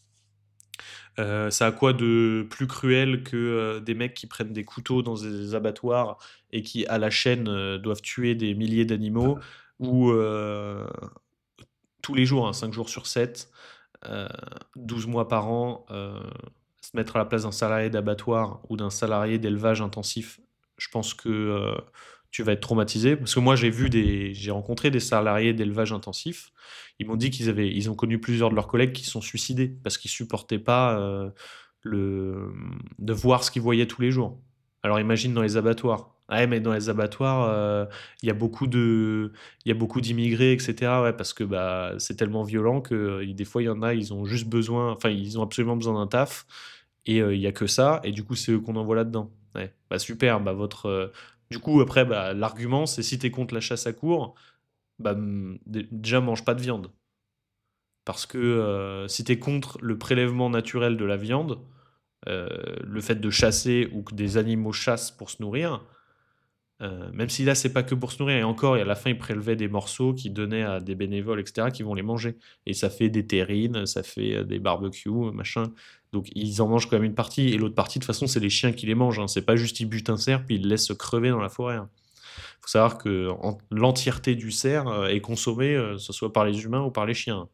Euh, ça a quoi de plus cruel que euh, des mecs qui prennent des couteaux dans des abattoirs et qui, à la chaîne, euh, doivent tuer des milliers d'animaux ou euh, tous les jours, hein, cinq jours sur sept, euh, douze mois par an, euh, se mettre à la place d'un salarié d'abattoir ou d'un salarié d'élevage intensif, je pense que euh, tu vas être traumatisé. Parce que moi, j'ai vu des, j'ai rencontré des salariés d'élevage intensif. Ils m'ont dit qu'ils avaient, ils ont connu plusieurs de leurs collègues qui se sont suicidés parce qu'ils supportaient pas euh, le, de voir ce qu'ils voyaient tous les jours. Alors imagine dans les abattoirs. Ouais, mais dans les abattoirs, euh, il y a beaucoup de, il y a beaucoup d'immigrés, et cetera. Ouais, parce que bah, c'est tellement violent que euh, des fois, il y en a, ils ont juste besoin, enfin, ils ont absolument besoin d'un taf, et euh, il y a que ça, et du coup, c'est eux qu'on envoie là-dedans. Ouais, bah super, bah votre. euh, Du coup, après, bah, l'argument, c'est si t'es contre la chasse à courre, bah, hum, dé- déjà, mange pas de viande. Parce que euh, si t'es contre le prélèvement naturel de la viande, euh, le fait de chasser ou que des animaux chassent pour se nourrir, euh, même si là, c'est pas que pour se nourrir, et encore, et à la fin, ils prélevaient des morceaux qu'ils donnaient à des bénévoles, et cetera, qui vont les manger. Et ça fait des terrines, ça fait euh, des barbecues, machin. Donc, ils en mangent quand même une partie, et l'autre partie, de toute façon, c'est les chiens qui les mangent. Hein. C'est pas juste ils butent un cerf, puis ils le laissent se crever dans la forêt. Hein. Faut savoir que en- l'entièreté du cerf euh, est consommée, euh, que ce soit par les humains ou par les chiens.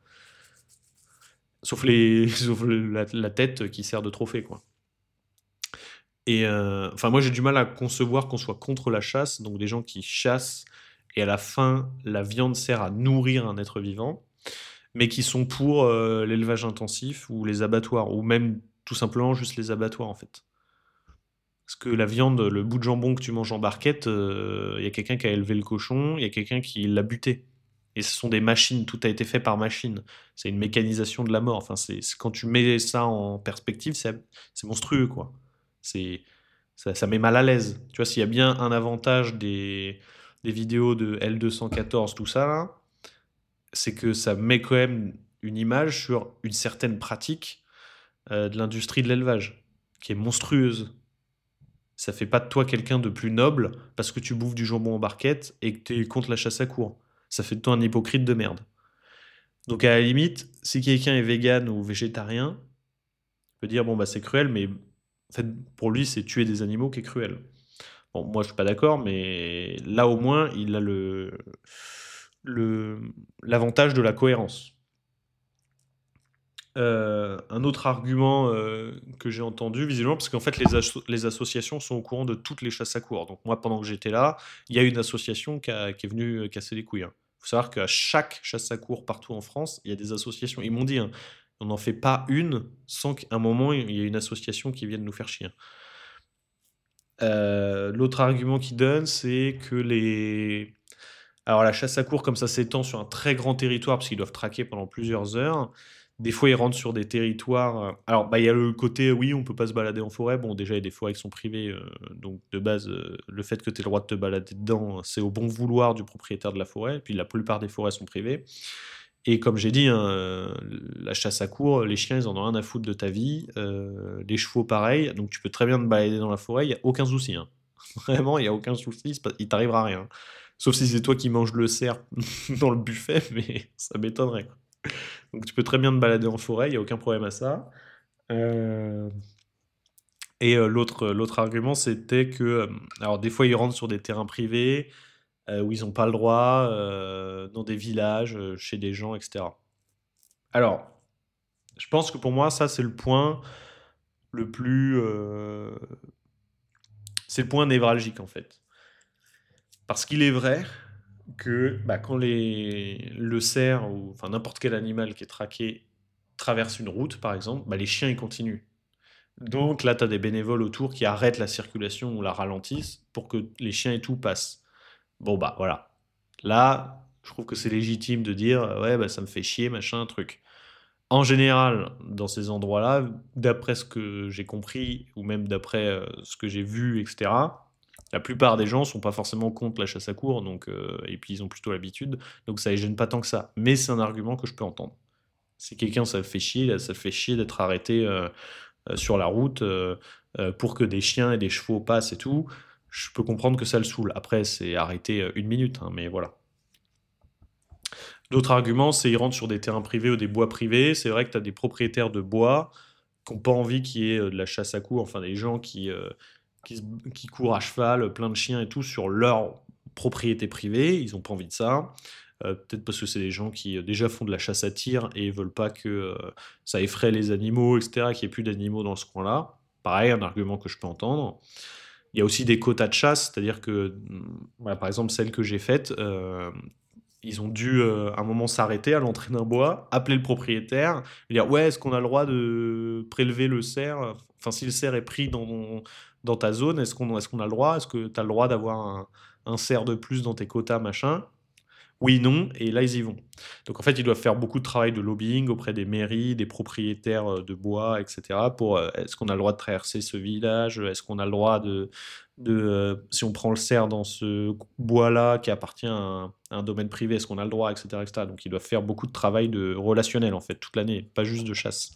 Sauf, les, sauf le- la, la tête qui sert de trophée, quoi. Et euh, enfin, moi, j'ai du mal à concevoir qu'on soit contre la chasse, donc des gens qui chassent et à la fin, la viande sert à nourrir un être vivant, mais qui sont pour euh, l'élevage intensif ou les abattoirs, ou même tout simplement juste les abattoirs en fait. Parce que la viande, le bout de jambon que tu manges en barquette, euh, il y a quelqu'un qui a élevé le cochon, il y a quelqu'un qui l'a buté. Et ce sont des machines, tout a été fait par machine. C'est une mécanisation de la mort. Enfin, c'est, c'est- quand tu mets ça en perspective, c'est, c'est monstrueux, quoi. C'est, ça, ça met mal à l'aise. Tu vois, s'il y a bien un avantage des, des vidéos de L deux cent quatorze, tout ça, là, c'est que ça met quand même une image sur une certaine pratique euh, de l'industrie de l'élevage, qui est monstrueuse. Ça fait pas de toi quelqu'un de plus noble parce que tu bouffes du jambon en barquette et que tu es contre la chasse à courre. Ça fait de toi un hypocrite de merde. Donc à la limite, si quelqu'un est vegan ou végétarien, il peut dire bon bah c'est cruel, mais en fait pour lui c'est tuer des animaux qui est cruel. Bon, moi je suis pas d'accord, mais là au moins il a le le l'avantage de la cohérence. Euh, un autre argument euh, que j'ai entendu, visiblement, parce qu'en fait, les, asso- les associations sont au courant de toutes les chasses à courre. Donc, moi, pendant que j'étais là, il y a une association qui, a- qui est venue euh, casser les couilles. Il faut savoir qu'à chaque chasse à courre partout en France, il y a des associations. Ils m'ont dit, hein, on n'en fait pas une sans qu'à un moment, il y ait une association qui vienne nous faire chier. Euh, l'autre argument qu'ils donnent, c'est que les. Alors, la chasse à courre, comme ça s'étend sur un très grand territoire, parce qu'ils doivent traquer pendant plusieurs heures, des fois ils rentrent sur des territoires. euh, Alors, bah, il y a le côté, oui, on peut pas se balader en forêt. Bon, déjà, il y a des forêts qui sont privées, euh, donc de base, euh, le fait que tu aies le droit de te balader dedans, c'est au bon vouloir du propriétaire de la forêt. Puis la plupart des forêts sont privées. Et comme j'ai dit, hein, euh, la chasse à courre, les chiens, ils en ont rien à foutre de ta vie. euh, les chevaux, pareil. Donc, tu peux très bien te balader dans la forêt, il n'y a aucun souci. Hein. Vraiment, il n'y a aucun souci, c'est pas- il t'arrivera rien. Sauf si c'est toi qui manges le cerf dans le buffet, mais ça m'étonnerait. Donc tu peux très bien te balader en forêt, il n'y a aucun problème à ça. Euh, Et euh, l'autre, l'autre argument, c'était que, euh, alors des fois, ils rentrent sur des terrains privés euh, où ils n'ont pas le droit, euh, dans des villages, euh, chez des gens, et cetera. Alors, je pense que pour moi, ça, c'est le point le plus... euh, c'est le point névralgique, en fait. Parce qu'il est vrai que bah, quand les, le cerf ou enfin, n'importe quel animal qui est traqué traverse une route, par exemple, bah, les chiens ils continuent. Donc là, tu as des bénévoles autour qui arrêtent la circulation ou la ralentissent pour que les chiens et tout passent. Bon, bah voilà. Là, je trouve que c'est légitime de dire euh, ouais, bah, ça me fait chier, machin, truc. En général, dans ces endroits-là, d'après ce que j'ai compris, ou même d'après euh, ce que j'ai vu, et cetera, la plupart des gens sont pas forcément contre la chasse à courre, donc, euh, et puis ils ont plutôt l'habitude, donc ça les gêne pas tant que ça. Mais c'est un argument que je peux entendre. Si quelqu'un ça le fait chier, ça le fait chier d'être arrêté euh, euh, sur la route. euh, euh, pour que des chiens et des chevaux passent et tout, je peux comprendre que ça le saoule. Après, c'est arrêté euh, une minute, hein, mais voilà. D'autres arguments, c'est ils rentrent sur des terrains privés ou des bois privés. C'est vrai que tu as des propriétaires de bois qui n'ont pas envie qu'il y ait euh, de la chasse à courre, enfin des gens qui, euh, qui, se- qui courent à cheval, plein de chiens et tout, sur leur propriété privée. Ils n'ont pas envie de ça. Euh, peut-être parce que c'est des gens qui euh, déjà font de la chasse à tir et veulent pas que euh, ça effraie les animaux, et cetera, qu'il n'y ait plus d'animaux dans ce coin-là. Pareil, un argument que je peux entendre. Il y a aussi des quotas de chasse, c'est-à-dire que, hum, voilà, par exemple, celle que j'ai faite, euh, ils ont dû euh, à un moment s'arrêter à l'entrée d'un bois, appeler le propriétaire, et dire ouais, est-ce qu'on a le droit de prélever le cerf? Enfin, si le cerf est pris dans, dans ta zone, est-ce qu'on est-ce qu'on a le droit? Est-ce que tu as le droit d'avoir un, un cerf de plus dans tes quotas, machin? Oui, non, et là ils y vont. Donc en fait, ils doivent faire beaucoup de travail de lobbying auprès des mairies, des propriétaires euh, de bois, et cetera. Pour euh, est-ce qu'on a le droit de traverser ce village? Est-ce qu'on a le droit de, de euh, si on prend le cerf dans ce bois-là qui appartient à un, à un domaine privé, est-ce qu'on a le droit, et cetera, et cetera. Donc ils doivent faire beaucoup de travail de relationnel en fait toute l'année, pas juste de chasse.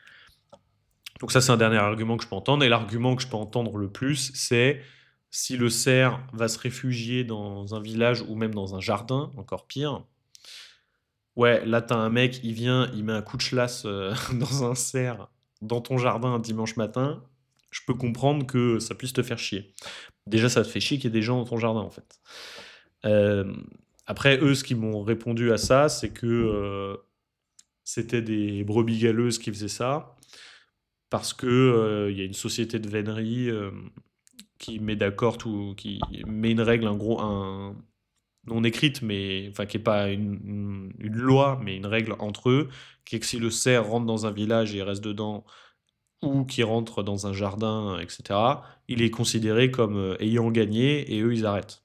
Donc ça, c'est un dernier argument que je peux entendre. Et l'argument que je peux entendre le plus, c'est si le cerf va se réfugier dans un village ou même dans un jardin, encore pire. Ouais, là, t'as un mec, il vient, il met un coup de chlasse euh, dans un cerf dans ton jardin un dimanche matin. Je peux comprendre que ça puisse te faire chier. Déjà, ça te fait chier qu'il y ait des gens dans ton jardin, en fait. Euh, Après, eux, ce qu'ils m'ont répondu à ça, c'est que euh, c'était des brebis galeuses qui faisaient ça parce que euh, il y a une société de vénerie euh, qui met d'accord tout, qui met une règle, un gros, un non écrite, mais enfin qui est pas une, une- une loi, mais une règle entre eux, qui est que si le cerf rentre dans un village et il reste dedans, ou qui rentre dans un jardin, et cetera, il est considéré comme euh, ayant gagné et eux ils arrêtent.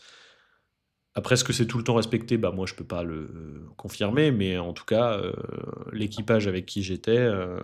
Après, est-ce que c'est tout le temps respecté? Bah moi je peux pas le euh, confirmer, mais en tout cas, euh, l'équipage avec qui j'étais euh,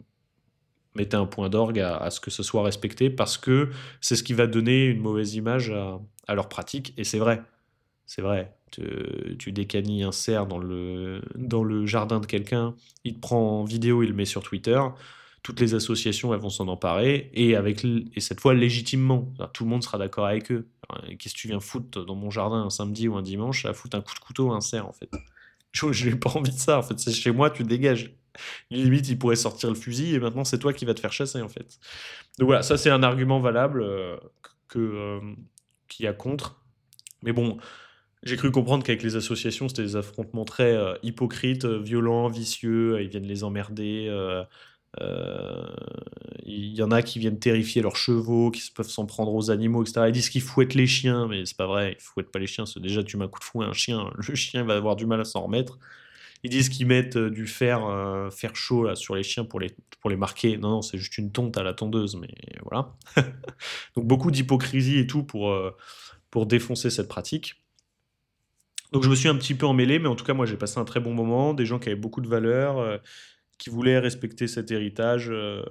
mettait un point d'orgue à, à ce que ce soit respecté parce que c'est ce qui va donner une mauvaise image à, à leur pratique. Et c'est vrai, c'est vrai. Tu, tu décanilles un cerf dans le, dans le jardin de quelqu'un, il te prend en vidéo, il le met sur Twitter. Toutes les associations elles vont s'en emparer et, avec, l- et cette fois légitimement. Alors, tout le monde sera d'accord avec eux. Alors, qu'est-ce que tu viens foutre dans mon jardin un samedi ou un dimanche à foutre un coup de couteau à un cerf en fait? Je n'ai pas envie de ça en fait. C'est chez moi, tu dégages. Limite, il pourrait sortir le fusil et maintenant c'est toi qui vas te faire chasser en fait. Donc voilà, ça c'est un argument valable euh, que, euh, qu'il y a contre. Mais bon, j'ai cru comprendre qu'avec les associations, c'était des affrontements très euh, hypocrites, euh, violents, vicieux. euh, Ils viennent les emmerder. euh, euh, Il y en a qui viennent terrifier leurs chevaux, qui se peuvent s'en prendre aux animaux, et cetera. Ils disent qu'ils fouettent les chiens, mais c'est pas vrai. Ils fouettent pas les chiens. C'est déjà tu mets un coup de fouet à un chien, le chien va avoir du mal à s'en remettre. Ils disent qu'ils mettent euh, du fer, euh, fer chaud là, sur les chiens pour les, pour les marquer. Non, non, c'est juste une tonte à la tondeuse, mais voilà. Donc beaucoup d'hypocrisie et tout pour, euh, pour défoncer cette pratique. Donc je me suis un petit peu emmêlé, mais en tout cas, moi j'ai passé un très bon moment. Des gens qui avaient beaucoup de valeurs, euh, qui voulaient respecter cet héritage euh,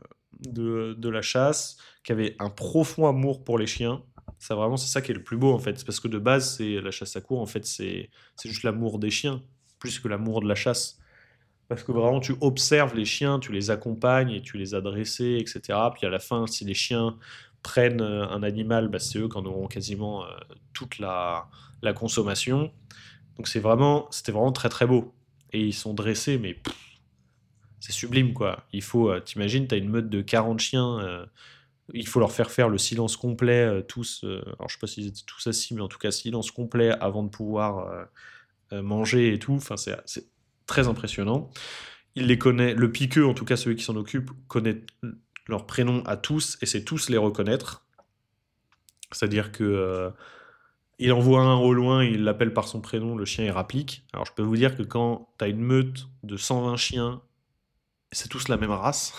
de, de la chasse, qui avaient un profond amour pour les chiens. Ça vraiment, c'est ça qui est le plus beau en fait. C'est parce que de base, c'est la chasse à courre, en fait, c'est c'est juste l'amour des chiens, plus que l'amour de la chasse. Parce que vraiment, tu observes les chiens, tu les accompagnes et tu les as dressés, et cetera. Puis à la fin, si les chiens prennent euh, un animal, bah, c'est eux qui en auront quasiment euh, toute la, la consommation. Donc c'est vraiment, c'était vraiment très très beau. Et ils sont dressés, mais pff, c'est sublime quoi. Il faut, euh, t'imagines, t'as une meute de quarante chiens, euh, il faut leur faire faire le silence complet, euh, tous. euh, alors je sais pas s'ils étaient tous assis, mais en tout cas silence complet avant de pouvoir euh, euh, manger et tout. Enfin, c'est c'est très impressionnant. Il les connaît, le piqueux, en tout cas celui qui s'en occupe, connaît leur prénom à tous et sait tous les reconnaître. C'est-à-dire que euh, il envoie un au loin, il l'appelle par son prénom, le chien il rapplique. Alors je peux vous dire que quand t'as une meute de cent vingt chiens, c'est tous la même race,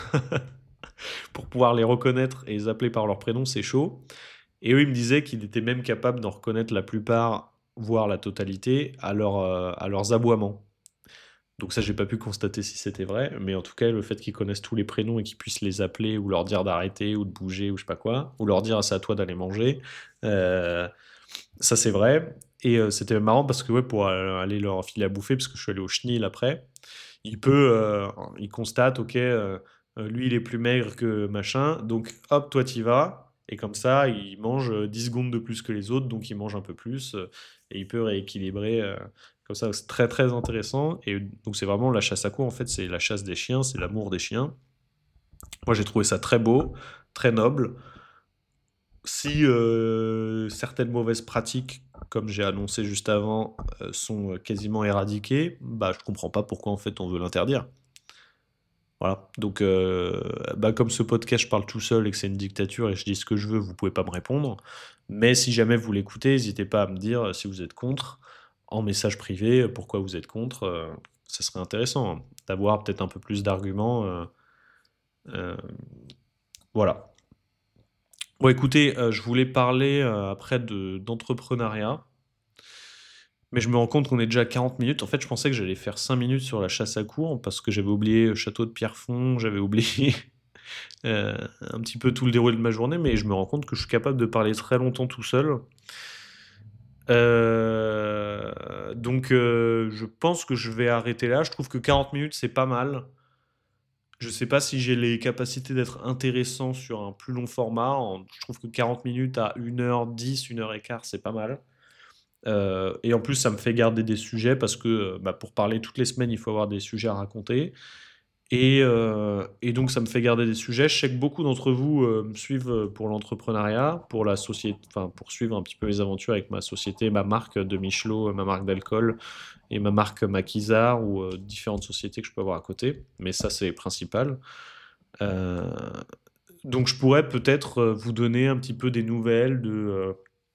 pour pouvoir les reconnaître et les appeler par leur prénom, c'est chaud. Et eux, ils me disaient qu'il était même capable d'en reconnaître la plupart, voire la totalité, à, leur, euh, à leurs aboiements. Donc ça, j'ai pas pu constater si c'était vrai, mais en tout cas, le fait qu'ils connaissent tous les prénoms et qu'ils puissent les appeler ou leur dire d'arrêter ou de bouger ou je sais pas quoi, ou leur dire ah, c'est à toi d'aller manger, euh, ça c'est vrai. Et euh, c'était marrant parce que ouais, pour euh, aller leur filer à bouffer, parce que je suis allé au chenil après, il peut, euh, il constate, ok, euh, euh, lui il est plus maigre que machin, donc hop, toi t'y vas, et comme ça il mange euh, dix secondes de plus que les autres, donc il mange un peu plus, euh, et il peut rééquilibrer. euh, comme ça, c'est très très intéressant. Et donc c'est vraiment la chasse à courre, en fait, c'est la chasse des chiens, c'est l'amour des chiens. Moi j'ai trouvé ça très beau, très noble. Si euh, certaines mauvaises pratiques, comme j'ai annoncé juste avant, euh, sont euh, quasiment éradiquées, bah je comprends pas pourquoi en fait on veut l'interdire. Voilà. Donc, euh, bah, comme ce podcast, je parle tout seul et que c'est une dictature et je dis ce que je veux, vous pouvez pas me répondre. Mais si jamais vous l'écoutez, n'hésitez pas à me dire euh, si vous êtes contre en message privé, euh, pourquoi vous êtes contre. Euh, ça serait intéressant hein, d'avoir peut-être un peu plus d'arguments. euh, euh, voilà. Bon, écoutez, euh, je voulais parler euh, après de d'entrepreneuriat, mais je me rends compte qu'on est déjà à quarante minutes. En fait, je pensais que j'allais faire cinq minutes sur la chasse à courre parce que j'avais oublié le château de Pierrefonds, j'avais oublié euh, un petit peu tout le déroulé de ma journée, mais je me rends compte que je suis capable de parler très longtemps tout seul. Euh, donc, euh, je pense que je vais arrêter là. Je trouve que quarante minutes, c'est pas mal. Je sais pas si j'ai les capacités d'être intéressant sur un plus long format. En- Je trouve que quarante minutes à une heure dix, une heure quinze, c'est pas mal. Euh, et en plus, ça me fait garder des sujets parce que euh, bah, pour parler toutes les semaines, il faut avoir des sujets à raconter. Et, euh, et donc, ça me fait garder des sujets. Je sais que beaucoup d'entre vous euh, me suivent euh, pour l'entrepreneuriat, pour la société, enfin, pour suivre un petit peu les aventures avec ma société, ma marque de Michelot, euh, ma marque d'alcool et ma marque Maquisard ou euh, différentes sociétés que je peux avoir à côté. Mais ça, c'est principal. Euh, donc, je pourrais peut-être euh, vous donner un petit peu des nouvelles de, euh,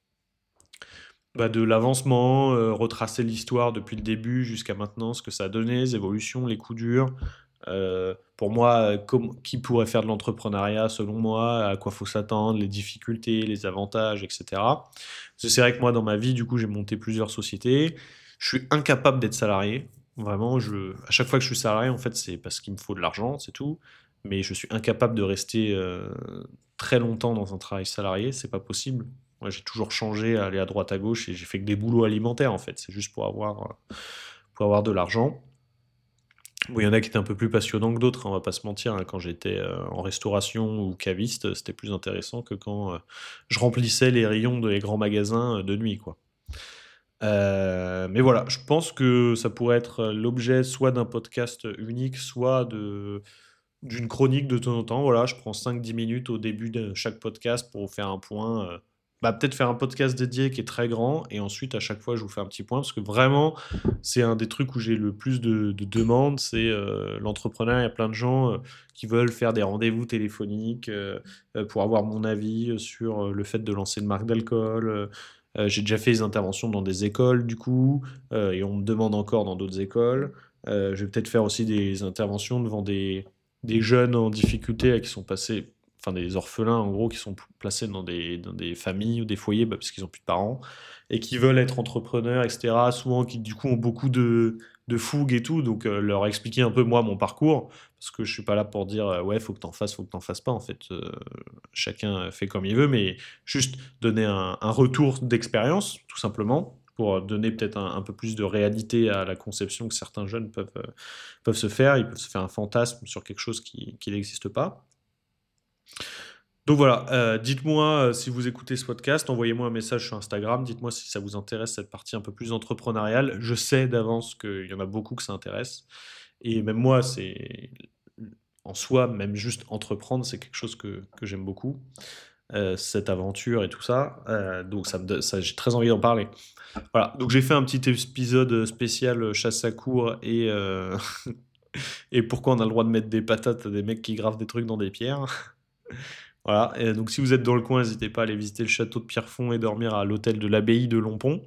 bah, de l'avancement, euh, retracer l'histoire depuis le début jusqu'à maintenant, ce que ça a donné, les évolutions, les coups durs. Euh, pour moi, euh, com- qui pourrait faire de l'entrepreneuriat selon moi, à quoi faut s'attendre, les difficultés, les avantages, et cetera. Parce que c'est vrai que moi, dans ma vie, du coup, j'ai monté plusieurs sociétés. Je suis incapable d'être salarié. Vraiment, je, à chaque fois que je suis salarié, en fait, c'est parce qu'il me faut de l'argent, c'est tout. Mais je suis incapable de rester euh, très longtemps dans un travail salarié, c'est pas possible. Moi, j'ai toujours changé, aller à droite à gauche et j'ai fait que des boulots alimentaires en fait. C'est juste pour avoir, euh, pour avoir de l'argent. Bon, il y en a qui étaient un peu plus passionnants que d'autres, hein, on va pas se mentir. Hein. Quand j'étais euh, en restauration ou caviste, c'était plus intéressant que quand euh, je remplissais les rayons des grands magasins euh, de nuit, quoi. Euh, mais voilà, je pense que ça pourrait être l'objet soit d'un podcast unique, soit de, d'une chronique de temps en temps. Voilà, je prends cinq dix minutes au début de chaque podcast pour vous faire un point. euh, bah, peut-être faire un podcast dédié qui est très grand et ensuite à chaque fois je vous fais un petit point parce que vraiment c'est un des trucs où j'ai le plus de, de demandes. C'est euh, l'entrepreneur. Il y a plein de gens euh, qui veulent faire des rendez-vous téléphoniques euh, euh, pour avoir mon avis sur euh, le fait de lancer une marque d'alcool. Euh, euh, j'ai déjà fait des interventions dans des écoles du coup euh, et on me demande encore dans d'autres écoles. Euh, je vais peut-être faire aussi des interventions devant des des jeunes en difficulté là, qui sont passés, enfin des orphelins en gros, qui sont p- placés dans des, dans des familles ou des foyers bah, parce qu'ils n'ont plus de parents et qui veulent être entrepreneurs, et cetera. Souvent qui du coup ont beaucoup de, de fougue et tout, donc euh, leur expliquer un peu moi mon parcours parce que je suis pas là pour dire euh, ouais faut que t'en fasses, faut que t'en fasses pas en fait. Euh, chacun fait comme il veut, mais juste donner un, un retour d'expérience tout simplement pour donner peut-être un, un peu plus de réalité à la conception que certains jeunes peuvent, euh, peuvent se faire. Ils peuvent se faire un fantasme sur quelque chose qui, qui n'existe pas. Donc voilà, euh, dites-moi euh, si vous écoutez ce podcast, envoyez-moi un message sur Instagram, dites-moi si ça vous intéresse cette partie un peu plus entrepreneuriale. Je sais d'avance qu'il y en a beaucoup que ça intéresse. Et même moi, c'est en soi, même juste entreprendre, c'est quelque chose que, que j'aime beaucoup. Euh, cette aventure et tout ça. Euh, donc ça me donne- ça, j'ai très envie d'en parler. Voilà, donc j'ai fait un petit épisode spécial chasse à courre et, euh, et pourquoi on a le droit de mettre des patates à des mecs qui gravent des trucs dans des pierres. Voilà, et donc si vous êtes dans le coin, n'hésitez pas à aller visiter le château de Pierrefonds et dormir à l'hôtel de l'abbaye de Lompont.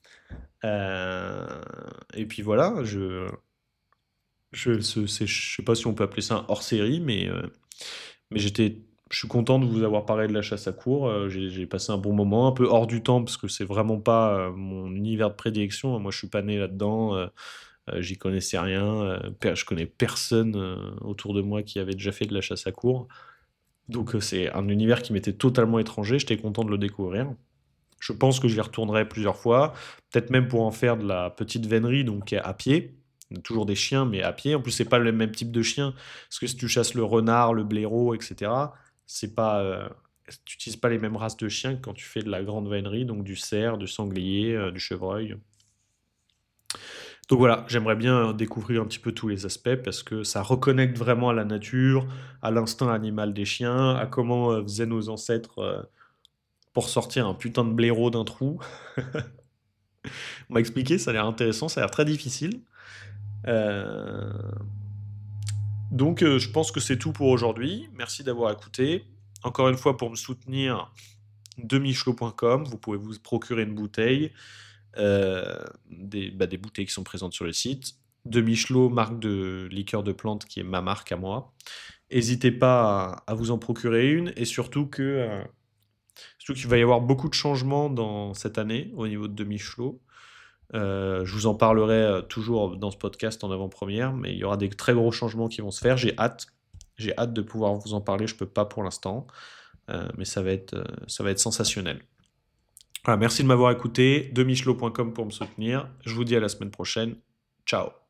Euh, et puis voilà, je je, ce- c'est- je sais pas si on peut appeler ça un hors-série, mais, euh, mais j'étais, je suis content de vous avoir parlé de la chasse à courre. Euh, j'ai, j'ai passé un bon moment, un peu hors du temps, parce que c'est vraiment pas euh, mon univers de prédilection. Moi, je suis pas né là-dedans. Euh, euh, j'y connaissais rien. Euh, per- je connais personne euh, autour de moi qui avait déjà fait de la chasse à courre. Donc euh, c'est un univers qui m'était totalement étranger, j'étais content de le découvrir. Je pense que j'y retournerai plusieurs fois, peut-être même pour en faire de la petite vénerie, donc à pied. On a toujours des chiens, mais à pied. En plus, c'est pas le même type de chien. Parce que si tu chasses le renard, le blaireau, et cetera, c'est pas, euh, tu n'utilises pas les mêmes races de chiens que quand tu fais de la grande vénerie, donc du cerf, du sanglier, euh, du chevreuil. Donc voilà, j'aimerais bien découvrir un petit peu tous les aspects parce que ça reconnecte vraiment à la nature, à l'instinct animal des chiens, à comment euh, faisaient nos ancêtres euh, pour sortir un putain de blaireau d'un trou. On m'a expliqué, ça a l'air intéressant, ça a l'air très difficile. Euh, Donc euh, je pense que c'est tout pour aujourd'hui. Merci d'avoir écouté. Encore une fois, pour me soutenir, demichelot point com, vous pouvez vous procurer une bouteille, euh, des, bah, des bouteilles qui sont présentes sur le site. Demichelot, marque de liqueur de plantes qui est ma marque à moi. N'hésitez pas à, à vous en procurer une et surtout que euh, surtout qu'il va y avoir beaucoup de changements dans cette année au niveau de Demichelot. Euh, je vous en parlerai euh, toujours dans ce podcast en avant-première, mais il y aura des très gros changements qui vont se faire. J'ai hâte, j'ai hâte de pouvoir vous en parler. Je peux pas pour l'instant, euh, mais ça va être, euh, ça va être sensationnel. Voilà, merci de m'avoir écouté. demichelot point com pour me soutenir. Je vous dis à la semaine prochaine. Ciao.